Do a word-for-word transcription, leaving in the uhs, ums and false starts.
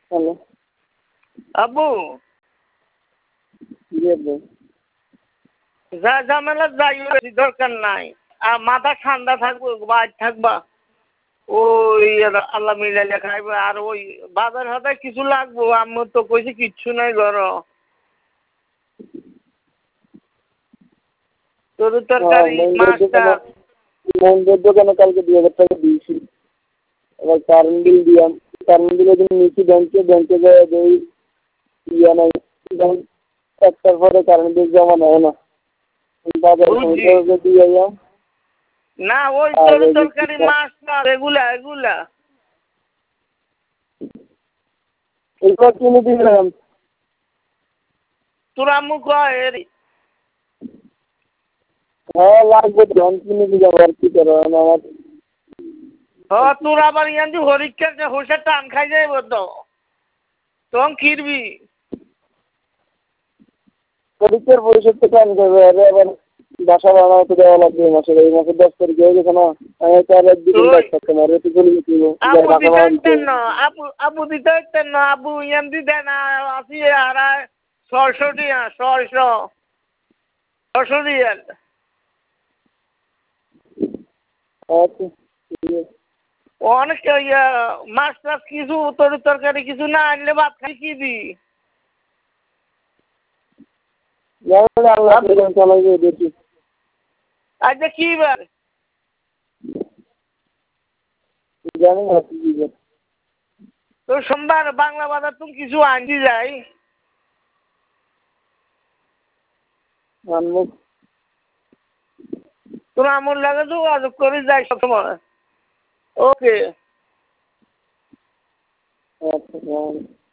hello আব্বু জি আব্বু যা ঝামেলা যাই দরকার নাই আর মাথা ঠান্ডা থাকবো বাজ থাকবা ওই আল্লাহ মিলাইলে খাইবে আর ওই বাজার হাতে কিছু লাগবো আমি তো কইছি কিচ্ছু নাই ঘর তোর তরকারি মাছটা মন্দিরের দোকানে কালকে দুই হাজার টাকা দিয়েছি এবার কারেন্ট বিল দিলাম কারেন্ট বিলের জন্য নিচ্ছি ব্যাংকে ব্যাংকে যায় ওই ইয়ে নাই একটার পরে কারেন্ট বিল জমা নেয় না বাজার সময় দিয়ে এলাম না ওই তোর তরকারি মাছটা এগুলা এগুলা এগুলো কিনে দিলাম তোর আম্মু কয় হ্যাঁ লাগবে ধন কিনে দিলাম আর কি করো আমার হ তোর আবার ইয়ান দি হরিক্ষা হোসের টান খাই যাইব তো তখন কিরবি হরিক্ষার পরিষদ তো টান খাবে আরে আবার বাসা ভাড়া তো দেওয়া লাগবে এই মাসে এই মাসে দশ তারিখ হয়ে গেছে না আমি তো আর একদিন বাইক থাকতাম আর এতে চলে গেছিল আবু দিতে হইতেন না আবু আবু দিতে হইতেন না আবু ইয়ান দি দেন আসি আর ছয়শো টিয়া ছয়শো ছশো রিয়াল আচ্ছা ঠিক আছে অনেক ইয়া মাছ টাছ কিছু তরি তরকারি কিছু না আনলে ভাত খাই কি দি দেখি আচ্ছা কি বার জানি না কি বার তো সোমবার বাংলা বাজার তুমি কিছু আনছি যাই আনবো তোর আমল লাগে যোগাযোগ করে যাই সবসময় ওকে আচ্ছা